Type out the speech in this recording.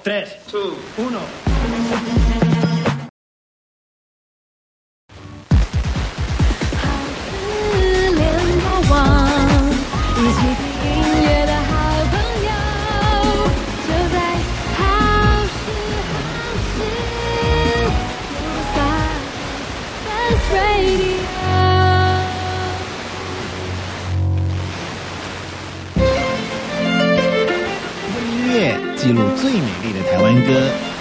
3, 2, 1。 一起听音乐的好朋友，就在好事Best Radio。 用音乐记录最美丽的台湾歌，